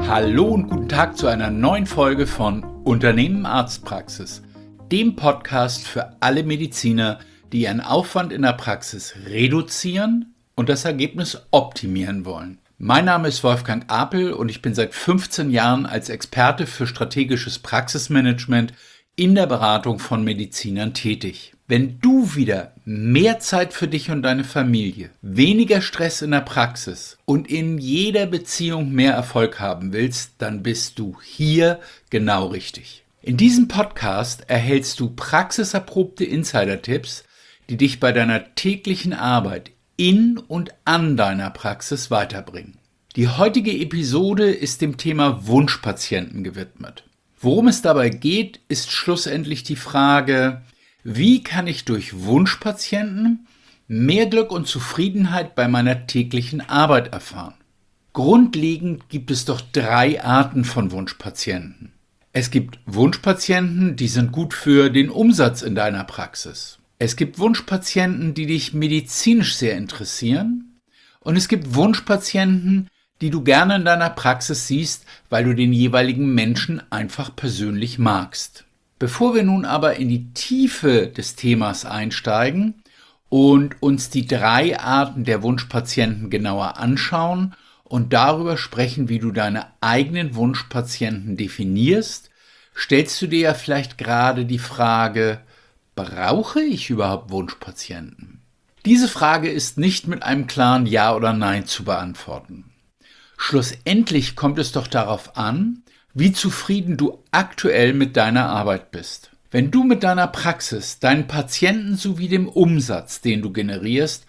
Hallo und guten Tag zu einer neuen Folge von Unternehmen Arztpraxis, dem Podcast für alle Mediziner, die ihren Aufwand in der Praxis reduzieren und das Ergebnis optimieren wollen. Mein Name ist Wolfgang Apel und ich bin seit 15 Jahren als Experte für strategisches Praxismanagement in der Beratung von Medizinern tätig. Wenn du wieder mehr Zeit für dich und deine Familie, weniger Stress in der Praxis und in jeder Beziehung mehr Erfolg haben willst, dann bist du hier genau richtig. In diesem Podcast erhältst du praxiserprobte Insider-Tipps, die dich bei deiner täglichen Arbeit in und an deiner Praxis weiterbringen. Die heutige Episode ist dem Thema Wunschpatienten gewidmet. Worum es dabei geht, ist schlussendlich die Frage: Wie kann ich durch Wunschpatienten mehr Glück und Zufriedenheit bei meiner täglichen Arbeit erfahren? Grundlegend gibt es doch 3 Arten von Wunschpatienten. Es gibt Wunschpatienten, die sind gut für den Umsatz in deiner Praxis. Es gibt Wunschpatienten, die dich medizinisch sehr interessieren. Und es gibt Wunschpatienten, die du gerne in deiner Praxis siehst, weil du den jeweiligen Menschen einfach persönlich magst. Bevor wir nun aber in die Tiefe des Themas einsteigen und uns die 3 Arten der Wunschpatienten genauer anschauen und darüber sprechen, wie du deine eigenen Wunschpatienten definierst, stellst du dir ja vielleicht gerade die Frage: Brauche ich überhaupt Wunschpatienten? Diese Frage ist nicht mit einem klaren Ja oder Nein zu beantworten. Schlussendlich kommt es doch darauf an, wie zufrieden du aktuell mit deiner Arbeit bist. Wenn du mit deiner Praxis, deinen Patienten sowie dem Umsatz, den du generierst,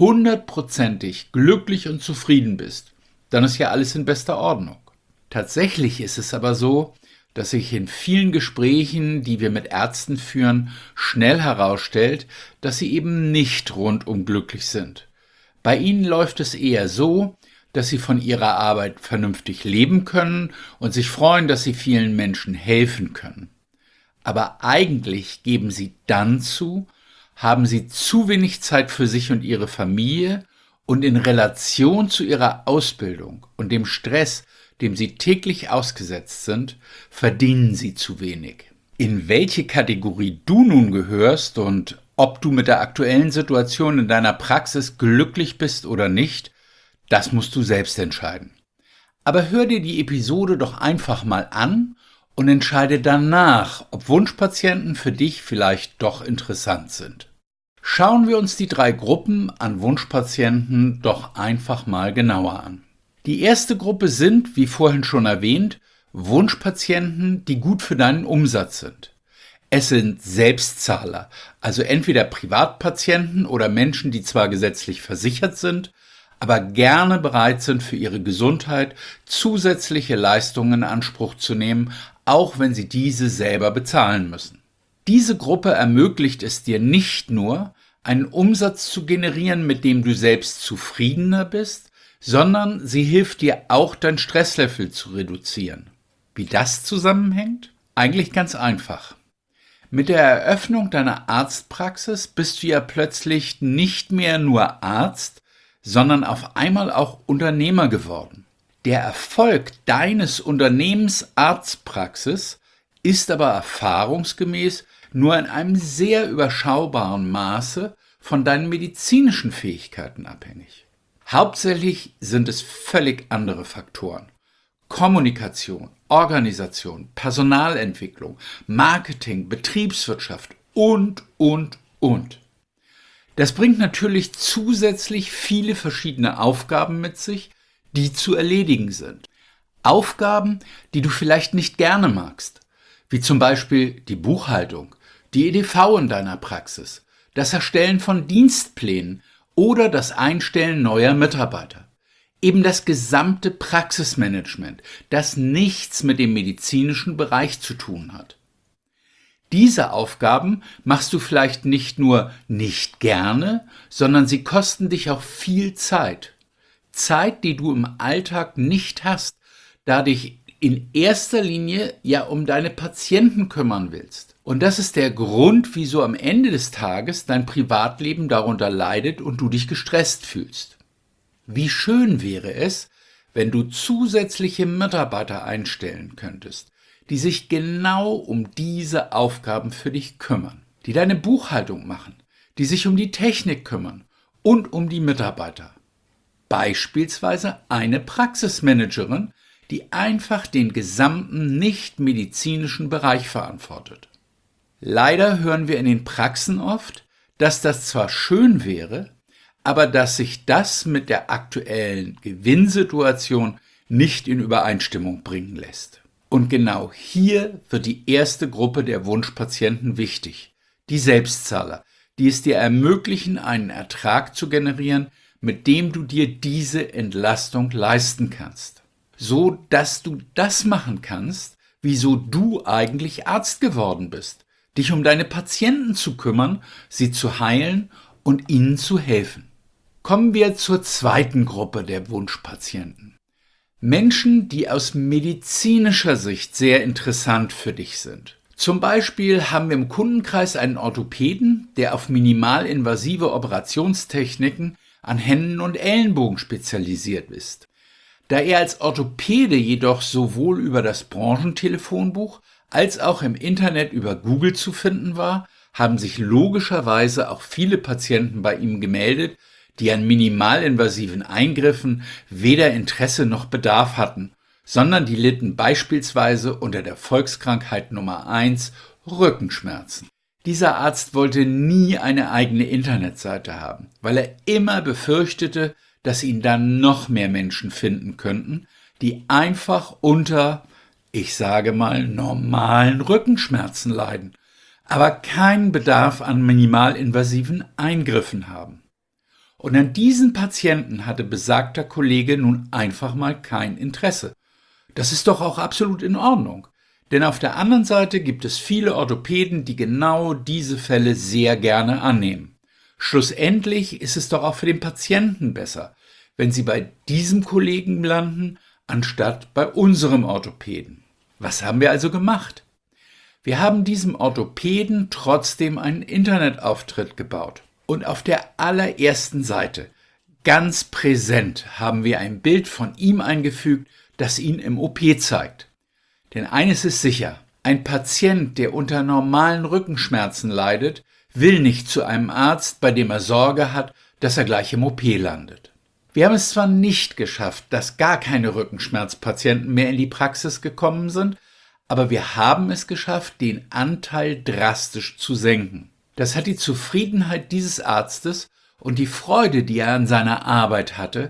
100%ig glücklich und zufrieden bist, dann ist ja alles in bester Ordnung. Tatsächlich ist es aber so, dass sich in vielen Gesprächen, die wir mit Ärzten führen, schnell herausstellt, dass sie eben nicht rundum glücklich sind. Bei ihnen läuft es eher so, dass sie von ihrer Arbeit vernünftig leben können und sich freuen, dass sie vielen Menschen helfen können. Aber eigentlich geben sie dann zu, haben sie zu wenig Zeit für sich und ihre Familie und in Relation zu ihrer Ausbildung und dem Stress, dem sie täglich ausgesetzt sind, verdienen sie zu wenig. In welche Kategorie du nun gehörst und ob du mit der aktuellen Situation in deiner Praxis glücklich bist oder nicht, das musst du selbst entscheiden. Aber hör dir die Episode doch einfach mal an und entscheide danach, ob Wunschpatienten für dich vielleicht doch interessant sind. Schauen wir uns die 3 Gruppen an Wunschpatienten doch einfach mal genauer an. Die erste Gruppe sind, wie vorhin schon erwähnt, Wunschpatienten, die gut für deinen Umsatz sind. Es sind Selbstzahler, also entweder Privatpatienten oder Menschen, die zwar gesetzlich versichert sind, aber gerne bereit sind, für ihre Gesundheit zusätzliche Leistungen in Anspruch zu nehmen, auch wenn sie diese selber bezahlen müssen. Diese Gruppe ermöglicht es dir nicht nur, einen Umsatz zu generieren, mit dem du selbst zufriedener bist, sondern sie hilft dir auch, dein Stresslevel zu reduzieren. Wie das zusammenhängt? Eigentlich ganz einfach. Mit der Eröffnung deiner Arztpraxis bist du ja plötzlich nicht mehr nur Arzt, sondern auf einmal auch Unternehmer geworden. Der Erfolg deines Unternehmens Arztpraxis ist aber erfahrungsgemäß nur in einem sehr überschaubaren Maße von deinen medizinischen Fähigkeiten abhängig. Hauptsächlich sind es völlig andere Faktoren: Kommunikation, Organisation, Personalentwicklung, Marketing, Betriebswirtschaft und. Das bringt natürlich zusätzlich viele verschiedene Aufgaben mit sich, die zu erledigen sind. Aufgaben, die du vielleicht nicht gerne magst, wie zum Beispiel die Buchhaltung, die EDV in deiner Praxis, das Erstellen von Dienstplänen oder das Einstellen neuer Mitarbeiter. Eben das gesamte Praxismanagement, das nichts mit dem medizinischen Bereich zu tun hat. Diese Aufgaben machst du vielleicht nicht nur nicht gerne, sondern sie kosten dich auch viel Zeit. Zeit, die du im Alltag nicht hast, da dich in erster Linie ja um deine Patienten kümmern willst. Und das ist der Grund, wieso am Ende des Tages dein Privatleben darunter leidet und du dich gestresst fühlst. Wie schön wäre es, wenn du zusätzliche Mitarbeiter einstellen könntest, die sich genau um diese Aufgaben für dich kümmern, die deine Buchhaltung machen, die sich um die Technik kümmern und um die Mitarbeiter. Beispielsweise eine Praxismanagerin, die einfach den gesamten nicht-medizinischen Bereich verantwortet. Leider hören wir in den Praxen oft, dass das zwar schön wäre, aber dass sich das mit der aktuellen Gewinnsituation nicht in Übereinstimmung bringen lässt. Und genau hier wird die erste Gruppe der Wunschpatienten wichtig, die Selbstzahler, die es dir ermöglichen, einen Ertrag zu generieren, mit dem du dir diese Entlastung leisten kannst. So dass du das machen kannst, wieso du eigentlich Arzt geworden bist, dich um deine Patienten zu kümmern, sie zu heilen und ihnen zu helfen. Kommen wir zur zweiten Gruppe der Wunschpatienten. Menschen, die aus medizinischer Sicht sehr interessant für dich sind. Zum Beispiel haben wir im Kundenkreis einen Orthopäden, der auf minimalinvasive Operationstechniken an Händen und Ellenbogen spezialisiert ist. Da er als Orthopäde jedoch sowohl über das Branchentelefonbuch als auch im Internet über Google zu finden war, haben sich logischerweise auch viele Patienten bei ihm gemeldet, die an minimalinvasiven Eingriffen weder Interesse noch Bedarf hatten, sondern die litten beispielsweise unter der Volkskrankheit Nummer 1 Rückenschmerzen. Dieser Arzt wollte nie eine eigene Internetseite haben, weil er immer befürchtete, dass ihn dann noch mehr Menschen finden könnten, die einfach unter, ich sage mal, normalen Rückenschmerzen leiden, aber keinen Bedarf an minimalinvasiven Eingriffen haben. Und an diesen Patienten hatte besagter Kollege nun einfach mal kein Interesse. Das ist doch auch absolut in Ordnung. Denn auf der anderen Seite gibt es viele Orthopäden, die genau diese Fälle sehr gerne annehmen. Schlussendlich ist es doch auch für den Patienten besser, wenn sie bei diesem Kollegen landen, anstatt bei unserem Orthopäden. Was haben wir also gemacht? Wir haben diesem Orthopäden trotzdem einen Internetauftritt gebaut. Und auf der allerersten Seite, ganz präsent, haben wir ein Bild von ihm eingefügt, das ihn im OP zeigt. Denn eines ist sicher, ein Patient, der unter normalen Rückenschmerzen leidet, will nicht zu einem Arzt, bei dem er Sorge hat, dass er gleich im OP landet. Wir haben es zwar nicht geschafft, dass gar keine Rückenschmerzpatienten mehr in die Praxis gekommen sind, aber wir haben es geschafft, den Anteil drastisch zu senken. Das hat die Zufriedenheit dieses Arztes und die Freude, die er an seiner Arbeit hatte,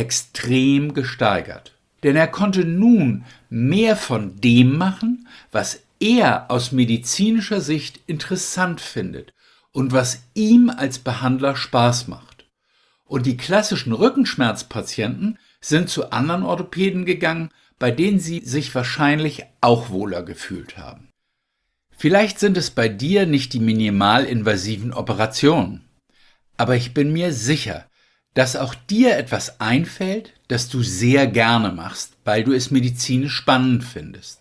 extrem gesteigert. Denn er konnte nun mehr von dem machen, was er aus medizinischer Sicht interessant findet und was ihm als Behandler Spaß macht. Und die klassischen Rückenschmerzpatienten sind zu anderen Orthopäden gegangen, bei denen sie sich wahrscheinlich auch wohler gefühlt haben. Vielleicht sind es bei dir nicht die minimalinvasiven Operationen, aber ich bin mir sicher, dass auch dir etwas einfällt, das du sehr gerne machst, weil du es medizinisch spannend findest.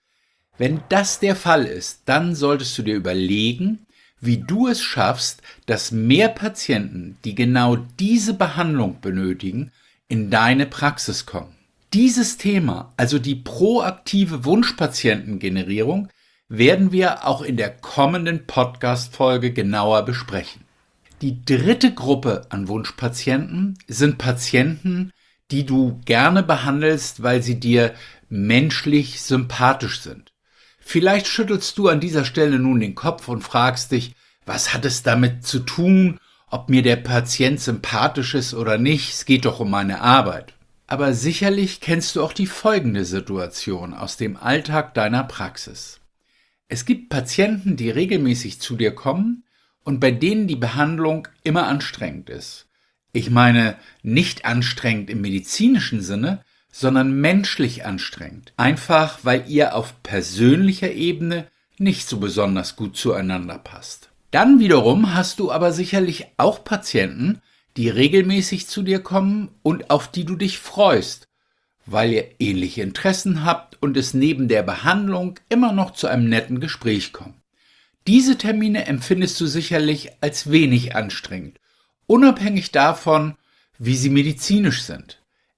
Wenn das der Fall ist, dann solltest du dir überlegen, wie du es schaffst, dass mehr Patienten, die genau diese Behandlung benötigen, in deine Praxis kommen. Dieses Thema, also die proaktive Wunschpatientengenerierung, werden wir auch in der kommenden Podcast-Folge genauer besprechen. Die dritte Gruppe an Wunschpatienten sind Patienten, die du gerne behandelst, weil sie dir menschlich sympathisch sind. Vielleicht schüttelst du an dieser Stelle nun den Kopf und fragst dich, was hat es damit zu tun, ob mir der Patient sympathisch ist oder nicht? Es geht doch um meine Arbeit. Aber sicherlich kennst du auch die folgende Situation aus dem Alltag deiner Praxis. Es gibt Patienten, die regelmäßig zu dir kommen und bei denen die Behandlung immer anstrengend ist. Ich meine, nicht anstrengend im medizinischen Sinne, sondern menschlich anstrengend. Einfach, weil ihr auf persönlicher Ebene nicht so besonders gut zueinander passt. Dann wiederum hast du aber sicherlich auch Patienten, die regelmäßig zu dir kommen und auf die du dich freust, weil ihr ähnliche Interessen habt und es neben der Behandlung immer noch zu einem netten Gespräch kommt. Diese Termine empfindest du sicherlich als wenig anstrengend, unabhängig davon, wie sie medizinisch sind.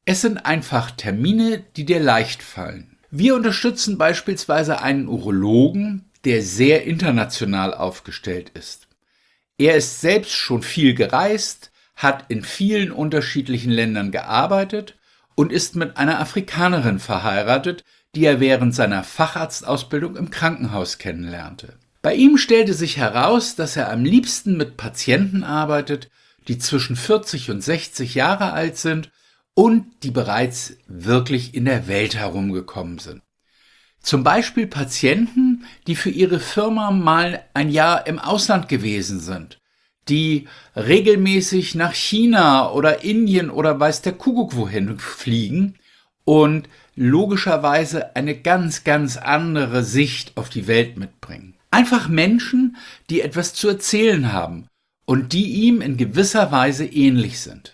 Es sind einfach Termine, die dir leicht fallen. Wir unterstützen beispielsweise einen Urologen, der sehr international aufgestellt ist. Er ist selbst schon viel gereist, hat in vielen unterschiedlichen Ländern gearbeitet und ist mit einer Afrikanerin verheiratet, die er während seiner Facharztausbildung im Krankenhaus kennenlernte. Bei ihm stellte sich heraus, dass er am liebsten mit Patienten arbeitet, die zwischen 40 und 60 Jahre alt sind und die bereits wirklich in der Welt herumgekommen sind. Zum Beispiel Patienten, die für ihre Firma mal ein Jahr im Ausland gewesen sind, die regelmäßig nach China oder Indien oder weiß der Kuckuck wohin fliegen und logischerweise eine ganz, ganz andere Sicht auf die Welt mitbringen. Einfach Menschen, die etwas zu erzählen haben und die ihm in gewisser Weise ähnlich sind.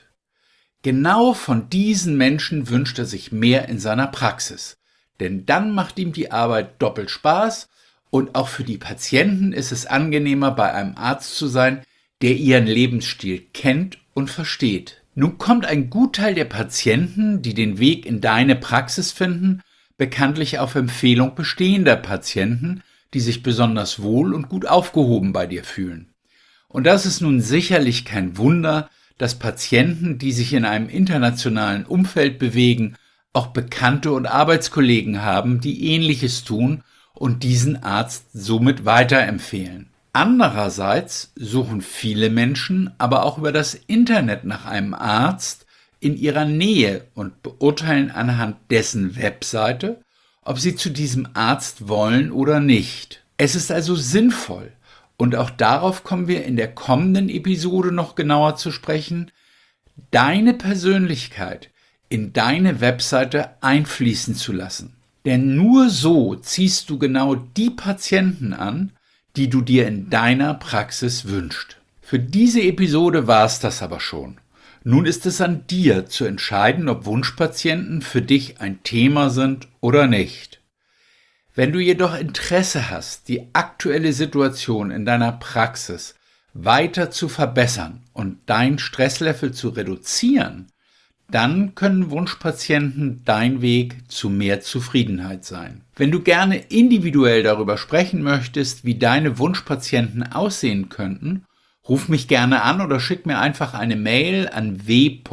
Genau von diesen Menschen wünscht er sich mehr in seiner Praxis, denn dann macht ihm die Arbeit doppelt Spaß und auch für die Patienten ist es angenehmer, bei einem Arzt zu sein, der ihren Lebensstil kennt und versteht. Nun kommt ein Gutteil der Patienten, die den Weg in deine Praxis finden, bekanntlich auf Empfehlung bestehender Patienten, die sich besonders wohl und gut aufgehoben bei dir fühlen. Und das ist nun sicherlich kein Wunder, dass Patienten, die sich in einem internationalen Umfeld bewegen, auch Bekannte und Arbeitskollegen haben, die Ähnliches tun und diesen Arzt somit weiterempfehlen. Andererseits suchen viele Menschen aber auch über das Internet nach einem Arzt in ihrer Nähe und beurteilen anhand dessen Webseite, ob sie zu diesem Arzt wollen oder nicht. Es ist also sinnvoll, und auch darauf kommen wir in der kommenden Episode noch genauer zu sprechen, deine Persönlichkeit in deine Webseite einfließen zu lassen. Denn nur so ziehst du genau die Patienten an, die du dir in deiner Praxis wünschst. Für diese Episode war es das aber schon. Nun ist es an dir zu entscheiden, ob Wunschpatienten für dich ein Thema sind oder nicht. Wenn du jedoch Interesse hast, die aktuelle Situation in deiner Praxis weiter zu verbessern und dein Stresslevel zu reduzieren, dann können Wunschpatienten dein Weg zu mehr Zufriedenheit sein. Wenn du gerne individuell darüber sprechen möchtest, wie deine Wunschpatienten aussehen könnten, ruf mich gerne an oder schick mir einfach eine Mail an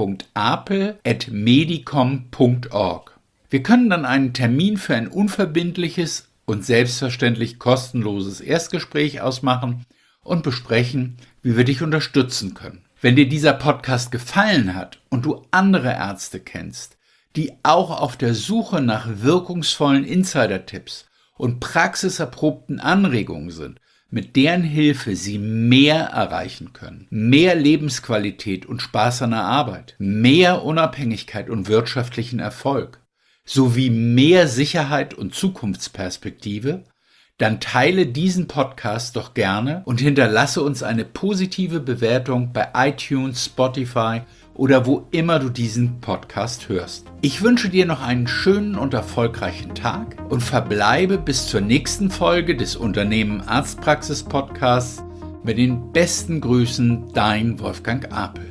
w.apel@medicom.org. Wir können dann einen Termin für ein unverbindliches und selbstverständlich kostenloses Erstgespräch ausmachen und besprechen, wie wir dich unterstützen können. Wenn dir dieser Podcast gefallen hat und du andere Ärzte kennst, die auch auf der Suche nach wirkungsvollen Insider-Tipps und praxiserprobten Anregungen sind, mit deren Hilfe sie mehr erreichen können, mehr Lebensqualität und Spaß an der Arbeit, mehr Unabhängigkeit und wirtschaftlichen Erfolg, sowie mehr Sicherheit und Zukunftsperspektive, dann teile diesen Podcast doch gerne und hinterlasse uns eine positive Bewertung bei iTunes, Spotify oder wo immer du diesen Podcast hörst. Ich wünsche dir noch einen schönen und erfolgreichen Tag und verbleibe bis zur nächsten Folge des Unternehmen Arztpraxis Podcasts mit den besten Grüßen, dein Wolfgang Apel.